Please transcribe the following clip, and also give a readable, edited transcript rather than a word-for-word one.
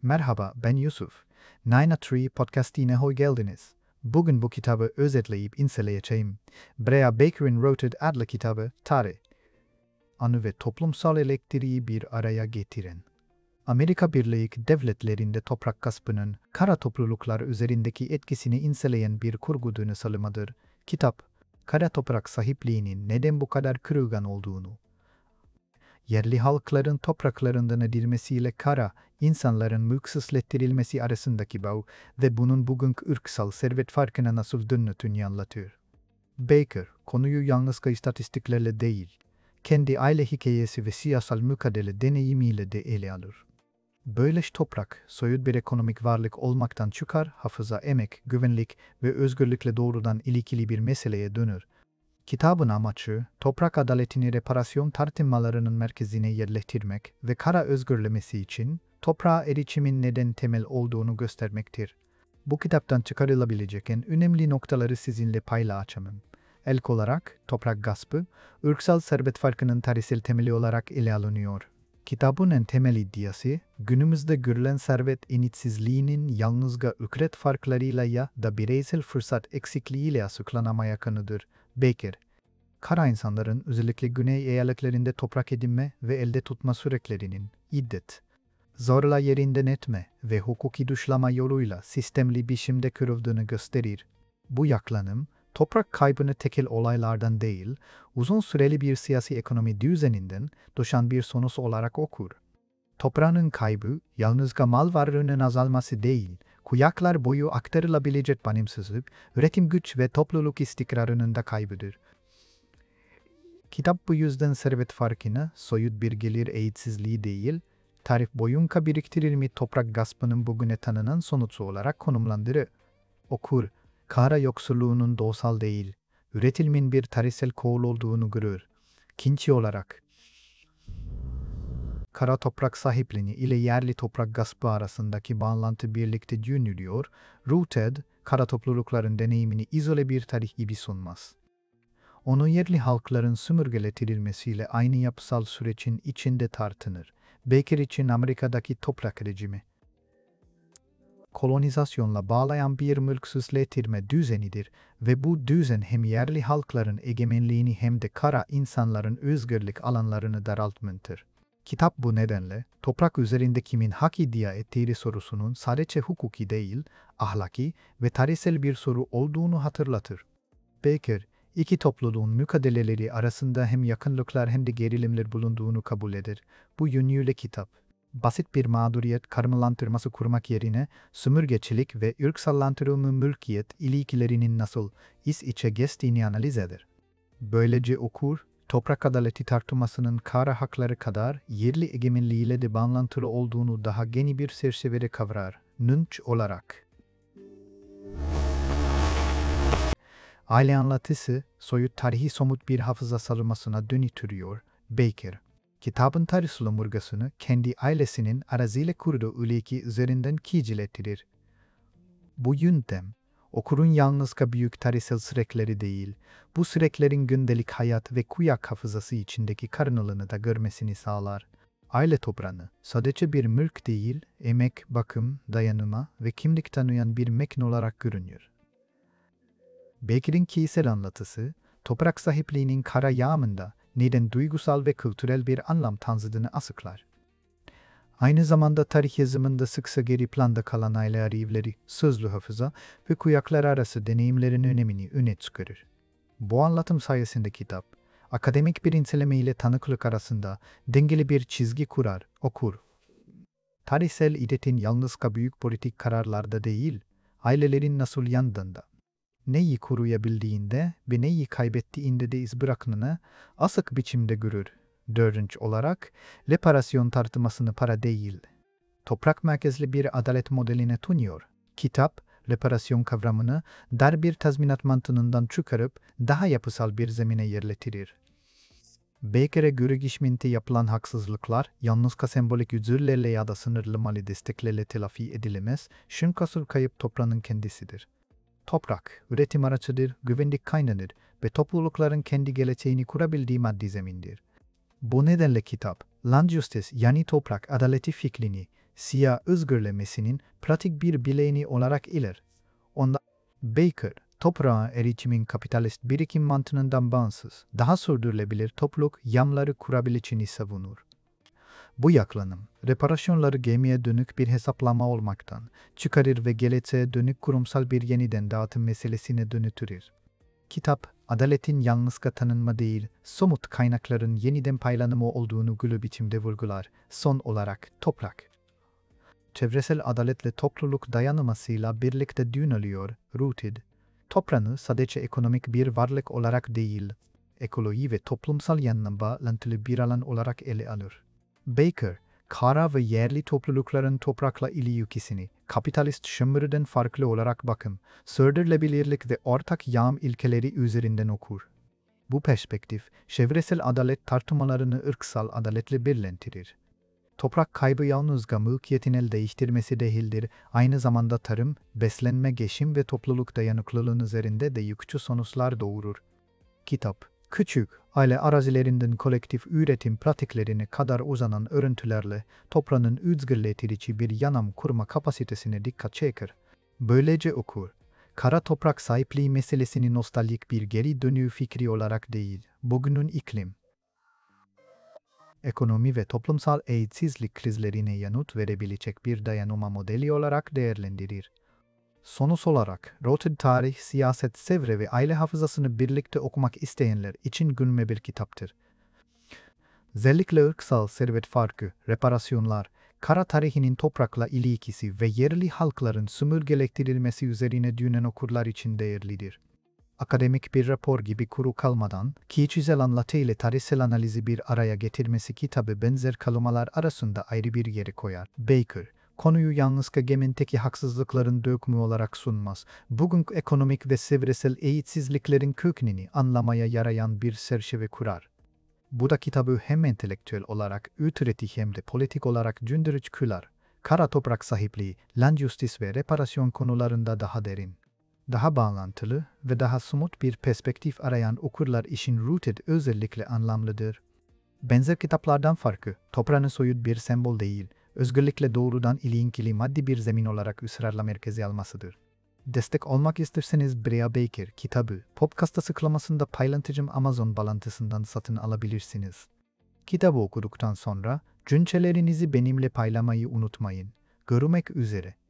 Merhaba, ben Yusuf. Nine Tree podcastine hoş geldiniz. Bugün bu kitabı özetleyip inceleyeceğim. Brea Baker'in Rooted adlı kitabı, tarih, anı ve toplumsal elektriği bir araya getiren. Amerika Birleşik Devletleri'nde toprak gaspının kara topluluklar üzerindeki etkisini inceleyen bir kurgu salımadır. Kitap, kara toprak sahipliğinin neden bu kadar kırılgan olduğunu, yerli halkların topraklarından edilmesiyle kara insanların mülksüzleştirilmesi arasındaki bağ ve bunun bugünkü ırksal servet farkına nasıl dönütünü anlatıyor. Baker, konuyu yalnızca istatistiklerle değil, kendi aile hikayesi ve siyasal mücadele deneyimiyle de ele alır. Böylece toprak, soyut bir ekonomik varlık olmaktan çıkar, hafıza, emek, güvenlik ve özgürlükle doğrudan ilişkili bir meseleye dönür. Kitabın amacı, toprak adaletini reparasyon tartışmalarının merkezine yerleştirmek ve kara özgürlemesi için toprağa erişimin neden temel olduğunu göstermektir. Bu kitaptan çıkarılabilecek en önemli noktaları sizinle paylaşacağım. İlk olarak, toprak gaspı, ırksal servet farkının tarihsel temeli olarak ele alınıyor. Kitabın en temel iddiası, günümüzde görülen servet eşitsizliğinin yalnızca ücret farklarıyla ya da bireysel fırsat eksikliğiyle açıklanamayakınıdır. Baker, kara insanların özellikle güney eyaletlerinde toprak edinme ve elde tutma süreçlerinin iddet, zorla yerinden etme ve hukuki dışlama yoluyla sistemli biçimde kırıldığını gösterir. Bu yaklanım, toprak kaybını tekel olaylardan değil, uzun süreli bir siyasi ekonomi düzeninden doğan bir sonuç olarak okur. Toprağın kaybı, yalnızca mal varlığının azalması değil, kuşaklar boyu aktarılabilecek bağımsızlık, üretim güç ve topluluk istikrarının da kaybıdır. Kitap bu yüzden servet farkını, soyut bir gelir eşitsizliği değil, tarih boyunca biriktirilmiş toprak gaspının bugüne tanınan sonucu olarak konumlandırır. Okur, kara yoksulluğunun doğal değil, üretimin bir tarihsel kol olduğunu görür. İkinci olarak, kara toprak sahipliği ile yerli toprak gaspı arasındaki bağlantı birlikte düşünülüyor. Rooted, kara toplulukların deneyimini izole bir tarih gibi sunmaz. Onu yerli halkların sömürgeleştirilmesiyle aynı yapısal sürecin içinde tartınır. Baker için Amerika'daki toprak rejimi, kolonizasyonla bağlayan bir mülksüzleştirme düzenidir ve bu düzen hem yerli halkların egemenliğini hem de kara insanların özgürlük alanlarını daraltmaktır. Kitap bu nedenle, toprak üzerinde kimin hak iddia ettiği sorusunun sadece hukuki değil, ahlaki ve tarihsel bir soru olduğunu hatırlatır. Baker, İki topluluğun mücadeleleri arasında hem yakınlıklar hem de gerilimler bulunduğunu kabul eder. Bu yönüyle kitap, basit bir mağduriyet karmalandırması kurmak yerine sömürgecilik ve ırksallandırılmış mülkiyet ilişkilerinin nasıl iç içe geçtiğini analiz eder. Böylece okur, toprak adaleti tartışmasının kara hakları kadar yerli egemenliğiyle de bağlantılı olduğunu daha geniş bir çerçevede kavrar. Nünç olarak. Aile anlatısı, soyut tarihi somut bir hafıza sarılmasına dönüştürüyor. Baker, kitabın tarihsel omurgasını kendi ailesinin araziyle kurduğu ilişki üzerinden kişileştirir. Bu yöntem, okurun yalnızca büyük tarihsel süreçleri değil, bu süreçlerin gündelik hayat ve kuşak hafızası içindeki karnılığını da görmesini sağlar. Aile toprağını, sadece bir mülk değil, emek, bakım, dayanıma ve kimlik tanıyan bir mekan olarak görünüyor. Baker'in kişisel anlatısı, toprak sahipliğinin kara yağmında neden duygusal ve kültürel bir anlam tanıdığını açıklar. Aynı zamanda tarih yazımında sıkça geri planda kalan aile arivleri, sözlü hafıza ve kuşaklar arası deneyimlerin önemini öne çıkarır. Bu anlatım sayesinde kitap, akademik bir inceleme ile tanıklık arasında dengeli bir çizgi kurar, okur. Tarihsel idetin yalnızca büyük politik kararlarda değil, ailelerin nasıl yandığında, neyi koruyabildiğinde ve neyi kaybettiğinde de iz bırakını asık biçimde görür. Dördüncü olarak, reparasyon tartışmasını para değil, toprak merkezli bir adalet modeline tutuyor. Kitap, reparasyon kavramını dar bir tazminat mantığından çıkarıp daha yapısal bir zemine yerleştirir. Baker'e göre geçmişte yapılan haksızlıklar yalnızca sembolik özürlerle ya da sınırlı mali desteklerle telafi edilemez, çünkü asıl kayıp toprağın kendisidir. Toprak, üretim araçıdır, güvenlik kaynağıdır ve toplulukların kendi geleceğini kurabildiği maddi zemindir. Bu nedenle kitap, land justice yani toprak adaleti fikrini siyah özgürlemesinin pratik bir bileğini olarak iler. Onda Baker, toprağa erişimin kapitalist birikim mantığından bağımsız, daha sürdürülebilir topluluk yamları kurabileceğini savunur. Bu yaklanım, reparasyonları gemiye dönük bir hesaplama olmaktan çıkarır ve geleceğe dönük kurumsal bir yeniden dağıtım meselesine dönütürür. Kitap, adaletin yalnızca tanınma değil, somut kaynakların yeniden paylanımı olduğunu gülü biçimde vurgular. Son olarak toprak. Çevresel adaletle topluluk dayanımasıyla birlikte dönülüyor, rooted. Toprağını sadece ekonomik bir varlık olarak değil, ekoloji ve toplumsal yanına bağlantılı bir alan olarak ele alır. Baker, kara ve yerli toplulukların toprakla ilişkisini, kapitalist şömürden farklı olarak bakım, sürdürülebilirlik ve ortak yaşam ilkeleri üzerinden okur. Bu perspektif, çevresel adalet tartışmalarını ırksal adaletle birleştirir. Toprak kaybı yalnızca mülkiyetin el değiştirmesi değildir, aynı zamanda tarım, beslenme, geçim ve topluluk dayanıklılığın üzerinde de yıkıcı sonuçlar doğurur. Kitap, küçük, aile arazilerinden kolektif üretim pratiklerine kadar uzanan örüntülerle toprağın özgürleştirici bir yanam kurma kapasitesine dikkat çeker. Böylece okur, kara toprak sahipliği meselesini nostaljik bir geri dönüş fikri olarak değil, bugünün iklim, ekonomi ve toplumsal eşitsizlik krizlerine yanıt verebilecek bir dayanışma modeli olarak değerlendirir. Sonuç olarak, rooted tarih, siyaset, çevre ve aile hafızasını birlikte okumak isteyenler için gülme bir kitaptır. Özellikle ırksal servet farkı, reparasyonlar, kara tarihinin toprakla ilişkisi ve yerli halkların sömürgeleştirilmesi üzerine düşünen okurlar için değerlidir. Akademik bir rapor gibi kuru kalmadan, kişisel anlatı ile tarihsel analizi bir araya getirmesi kitabı benzer kalamalar arasında ayrı bir yere koyar. Baker, konuyu yalnızca geminteki haksızlıkların dökümü olarak sunmaz, bugünkü ekonomik ve çevresel eşitsizliklerin kökenini anlamaya yarayan bir çerçeve kurar. Bu da kitabı hem entelektüel olarak ütüretik hem de politik olarak cündürüç kılar. Kara toprak sahipliği, land justice ve reparasyon konularında daha derin, daha bağlantılı ve daha somut bir perspektif arayan okurlar için rooted özellikle anlamlıdır. Benzer kitaplardan farkı, toprağın soyut bir sembol değil, özgürlükle doğrudan ilintili maddi bir zemin olarak ısrarla merkeze almasıdır. Destek olmak isterseniz Brea Baker kitabı, podcast açıklamasında paylaşacağım Amazon bağlantısından satın alabilirsiniz. Kitabı okuduktan sonra, düşüncelerinizi benimle paylaşmayı unutmayın. Görüşmek üzere.